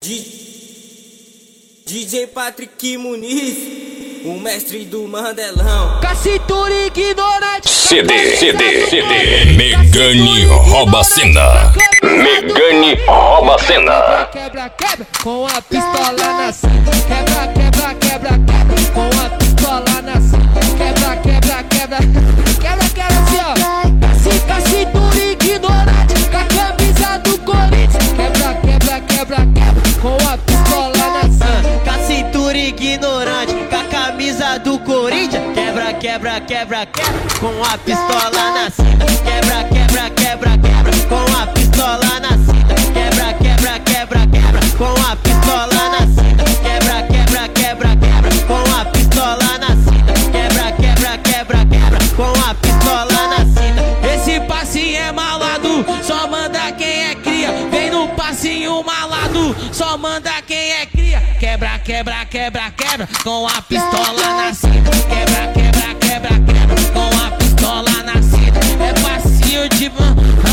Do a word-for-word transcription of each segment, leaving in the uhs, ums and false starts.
D J Patrick Muniz, o mestre do Mandelão. Com a cintura ignorante. C D, C D, C D. Megane rouba a cena. Megane rouba a cena. Quebra, quebra, com a pistola na cinta. Quebra, quebra, quebra, quebra, com a pistola na cinta. Quebra, quebra, quebra, quebra, quebra, assim ó. Com a cintura ignorante, com a camisa do Corinthians. Quebra, quebra, quebra, quebra, com a pistola na cinta. Com a cintura ignorante, com a camisa do Corinthians. Quebra, quebra, quebra, quebra, com a pistola na cinta. Quebra, quebra, quebra, quebra, com a pistola na cinta. Quebra, quebra, quebra, quebra, com a pistola na cinta. Quebra, quebra, quebra, quebra, com a pistola na cinta. Quebra, quebra, quebra, quebra, com a pistola na cinta. Esse passinho é malado, só manda quem é cria. Vem no passinho malado, só manda quem é cria. Quebra, quebra, quebra, quebra, com a pistola na cinta. Quebra, quebra, quebra, quebra, com a pistola na cinta. É passinho de man.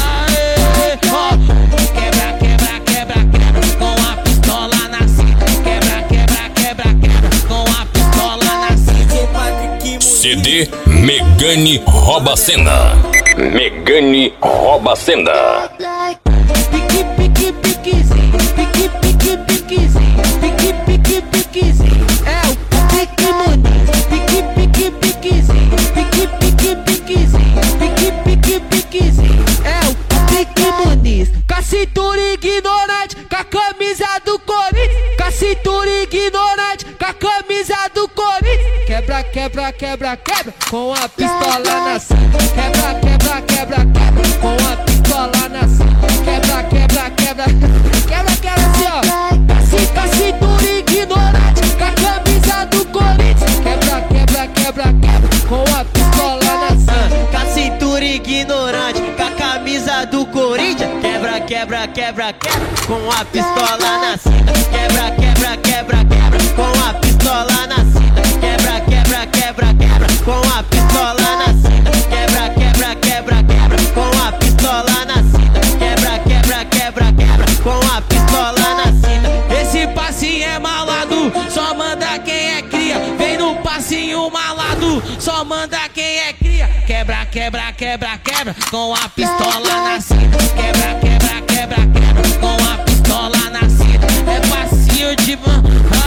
Aê, ó. Quebra, quebra, quebra, quebra, com a pistola na cinta. Quebra, quebra, quebra, quebra, com a pistola na cinta. C D Megane rouba a cena. Megane rouba a cena. Pique, pique, piquezinho, pique, pique, piquezinho, pique, pique, piquezinho. É o Patrick Muniz. Pique, pique, piquezinho, pique, pique, piquezinho, pique, pique, piquezinho. É o Patrick Muniz. Com a cintura ignorante, com a camisa do Corinthians. Com a cintura ignorante, com a camisa do Corinthians. Quebra, quebra, quebra, quebra, com a pistola na cinta. Quebra, quebra, quebra, quebra, com a pistola na cinta. Quebra, quebra, quebra, quebra, quebra, assim ó. Com a cintura ignorante, com a camisa do Corinthians. Quebra, quebra, quebra, quebra, com a pistola na cinta. Com a cintura ignorante, com a camisa do Corinthians. Quebra, quebra, quebra, quebra, com a pistola na cinta. Quebra, quebra, quebra, quebra, com a pistola na cinta. Quebra, quebra, quebra, quebra, com a pistola na cinta. Quebra, quebra, quebra, quebra, com a pistola na cinta. Quebra, quebra, quebra, quebra, com a pistola na cinta. Esse passinho é malado, só manda quem é cria. Vem no passinho malado, só manda quem é cria. Quebra, quebra, quebra, quebra, com a pistola na cinta. Quebra, quebra, quebra, quebra, com a pistola na cinta. É passinho de man.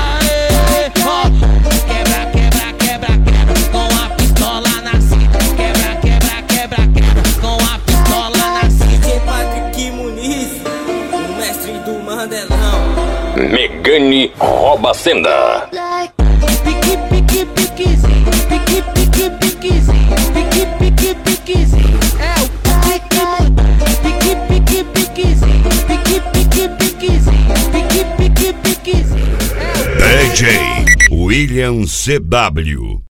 Aê, ó. Quebra, quebra, quebra, quebra, com a pistola na cinta. Quebra, quebra, quebra, quebra, com a pistola na cinta. D J Patrick Muniz, o mestre do Mandelão. Megane rouba a cena. Pique, pique, piquezinho, pique, pique, piquezinho, pique, pique, piquezinho. É o Patrick Muniz. Pique, pique, piquezinho, pique, pique, piquezinho, pique, pique, piquezinho. É o D J William C W.